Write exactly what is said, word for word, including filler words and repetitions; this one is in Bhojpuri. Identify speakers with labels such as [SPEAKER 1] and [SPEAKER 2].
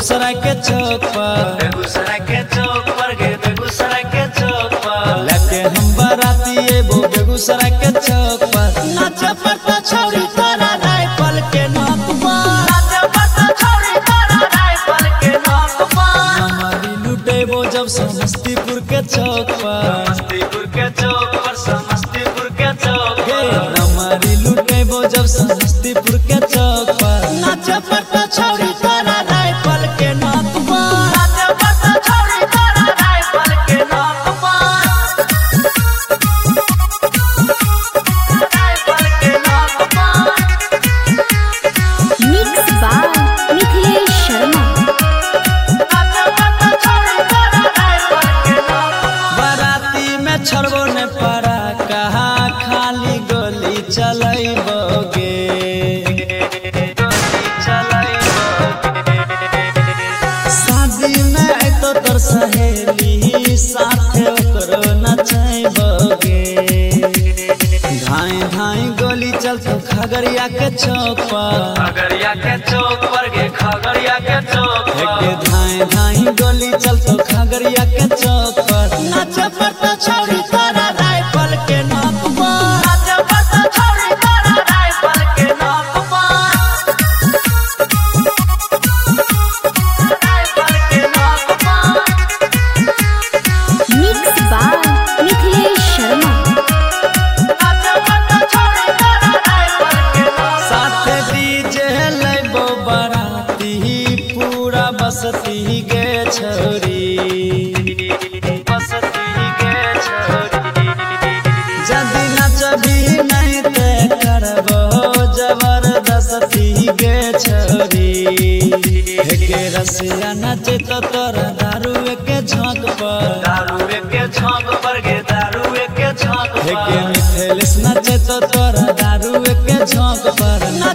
[SPEAKER 1] बेगूसराय के चौक पर,
[SPEAKER 2] बेगूसराय के चौक पर गे बेगूसराय के चौक पर
[SPEAKER 1] लेके हम बाराती एबो बेगूसराय के चौक पर। नाचे पड़ता छौरी तोरा राइफल के नोक पर,
[SPEAKER 2] नाचे पड़ता छौरी तोरा राइफल के नोक पर।
[SPEAKER 1] हमारी लुटेबो जब समस्तीपुर के चौक पर,
[SPEAKER 2] समस्तीपुर के चौक पर समस्तीपुर के चौक
[SPEAKER 1] गे
[SPEAKER 2] पर
[SPEAKER 1] हमारी लुटेबो जब समस्तीपुर के चौक पर। नाचे पड़ता छौरी तोरा राइफल के नोक पर,
[SPEAKER 2] नाचे पड़ता छौरी तोरा राइफल के नोक पर राइफल के नोक पर।
[SPEAKER 3] Mix by Mithilesh Sharma.
[SPEAKER 2] नाचे पड़ता छौरी तोरा राइफल के नोक पर।
[SPEAKER 1] बाराती में छोड़बो ने पड़ा कहा खाली गोली चलैबोगे, शादी में अइतो तोर सहेली साथे ओकरो नचैबोगे। धाई धाई गोली चलतो खगड़िया के चौक पर,
[SPEAKER 2] खगड़िया के चौक पर गे खगड़िया के चौक
[SPEAKER 1] के
[SPEAKER 2] पर
[SPEAKER 1] धाई धाई गोली चलतो खगड़िया के चौक पर। नाचे पड़ता छौरी तोरा राइफल के नोक पर,
[SPEAKER 2] नाचे पड़ता छौरी तोरा राइफल के नोक पर राइफल के नोक पर।
[SPEAKER 3] Mix by Mithilesh Sharma.
[SPEAKER 2] नाचे पड़ता छौरी तोरा राइफल के नोक पर।
[SPEAKER 1] साथे डीजे लैबो बाराती पूरा बसती गे छौरी,
[SPEAKER 2] बसती गे छोरी
[SPEAKER 1] जदी नचबी नहीं ते करबो जबरदस्ती गे छौरी। के रसिया नचे तो तोरा दारू के झोंक पर,
[SPEAKER 2] दारू के छौक पर गे दारू के छौक
[SPEAKER 1] के
[SPEAKER 2] पर
[SPEAKER 1] मिथिलेश नचे तो तोरा दारू के झोंक पर।